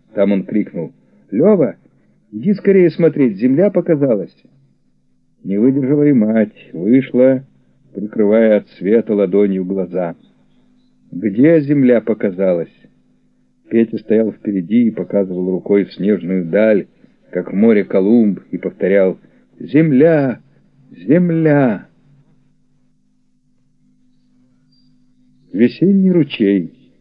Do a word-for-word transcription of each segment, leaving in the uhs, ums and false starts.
Там он крикнул: «Лёва, иди скорее смотреть, земля показалась!» Не выдержала и мать, вышла, прикрывая от света ладонью глаза. Где земля показалась? Петя стоял впереди и показывал рукой в снежную даль, как в море Колумб, и повторял: «Земля! Земля!» Весенний ручей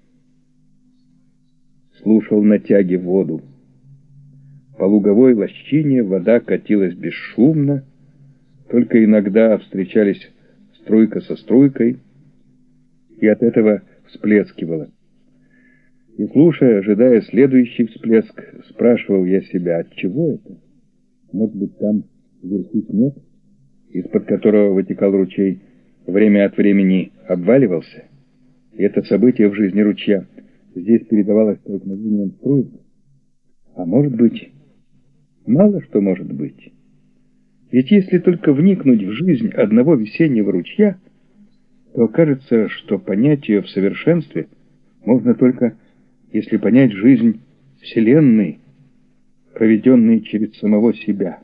слушал на тяге воду. По луговой лощине вода катилась бесшумно, только иногда встречались струйка со струйкой, и от этого всплескивала. И, слушая, ожидая следующий всплеск, спрашивал я себя, от чего это? Может быть, там вверху снег, из-под которого вытекал ручей, время от времени обваливался? И это событие в жизни ручья здесь передавалось столкновением струек? А может быть, мало что может быть. Ведь если только вникнуть в жизнь одного весеннего ручья, то окажется, что понять ее в совершенстве можно только если понять жизнь Вселенной, проведенной через самого себя.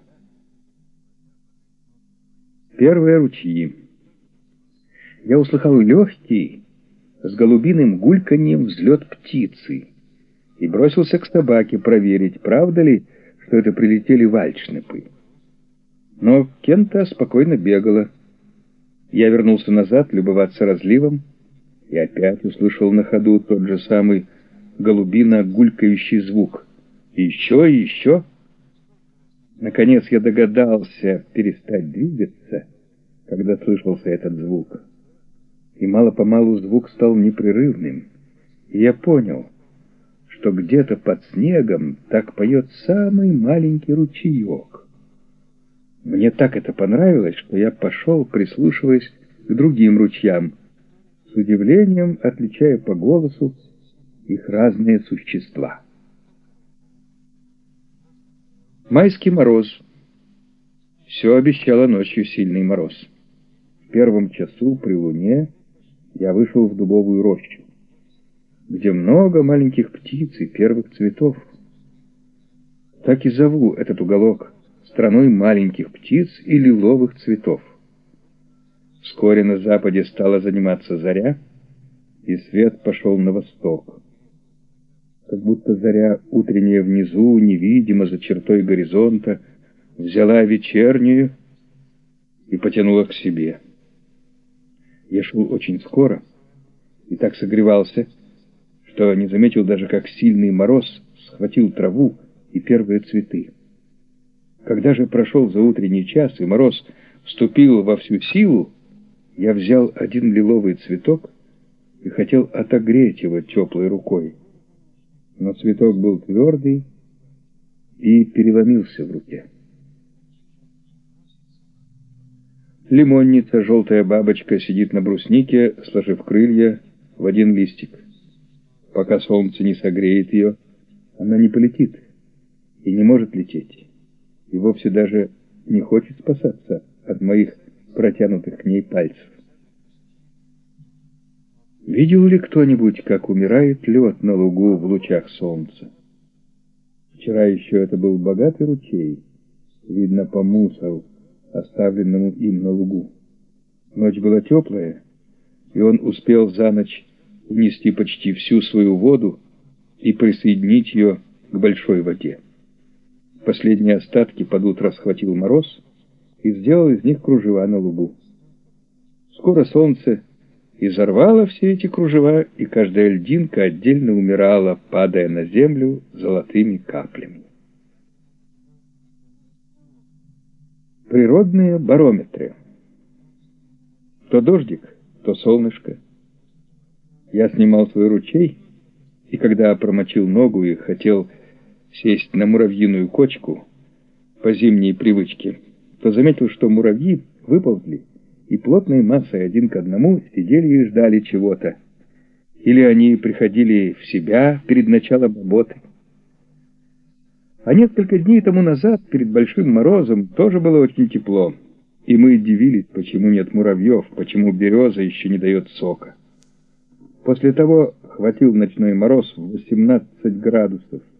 Первые ручьи. Я услыхал легкий, с голубиным гульканьем взлет птицы и бросился к собаке проверить, правда ли, что это прилетели вальшнепы. Но Кента спокойно бегала. Я вернулся назад любоваться разливом и опять услышал на ходу тот же самый голубино-гулькающий звук. И еще и еще. Наконец я догадался перестать двигаться, когда слышался этот звук. И мало-помалу звук стал непрерывным, и я понял, что где-то под снегом так поет самый маленький ручеек. Мне так это понравилось, что я пошел, прислушиваясь к другим ручьям, с удивлением отличая по голосу их разные существа. Майский мороз. Все обещало ночью сильный мороз. В первом часу при луне я вышел в дубовую рощу, где много маленьких птиц и первых цветов. Так и зову этот уголок страной маленьких птиц и лиловых цветов. Вскоре на западе стала заниматься заря, и свет пошел на восток. Как будто заря утренняя внизу, невидимо за чертой горизонта, взяла вечернюю и потянула к себе. Я шел очень скоро и так согревался, что не заметил даже, как сильный мороз схватил траву и первые цветы. Когда же прошел заутренний час и мороз вступил во всю силу, я взял один лиловый цветок и хотел отогреть его теплой рукой. Но цветок был твердый и переломился в руке. Лимонница, желтая бабочка, сидит на бруснике, сложив крылья в один листик. Пока солнце не согреет ее, она не полетит и не может лететь, и вовсе даже не хочет спасаться от моих протянутых к ней пальцев. Видел ли кто-нибудь, как умирает лед на лугу в лучах солнца? Вчера еще это был богатый ручей, видно по мусору, оставленному им на лугу. Ночь была теплая, и он успел за ночь унести почти всю свою воду и присоединить ее к большой воде. Последние остатки под утро схватил мороз и сделал из них кружева на лугу. Скоро солнце изорвало все эти кружева, и каждая льдинка отдельно умирала, падая на землю золотыми каплями. Природные барометры. То дождик, то солнышко. Я снимал свой ручей, и когда промочил ногу и хотел сесть на муравьиную кочку по зимней привычке, то заметил, что муравьи выползли и плотной массой один к одному сидели и ждали чего-то. Или они приходили в себя перед началом работы. А несколько дней тому назад, перед большим морозом, тоже было очень тепло, и мы удивились, почему нет муравьев, почему береза еще не дает сока. После того хватил ночной мороз в восемнадцать градусов.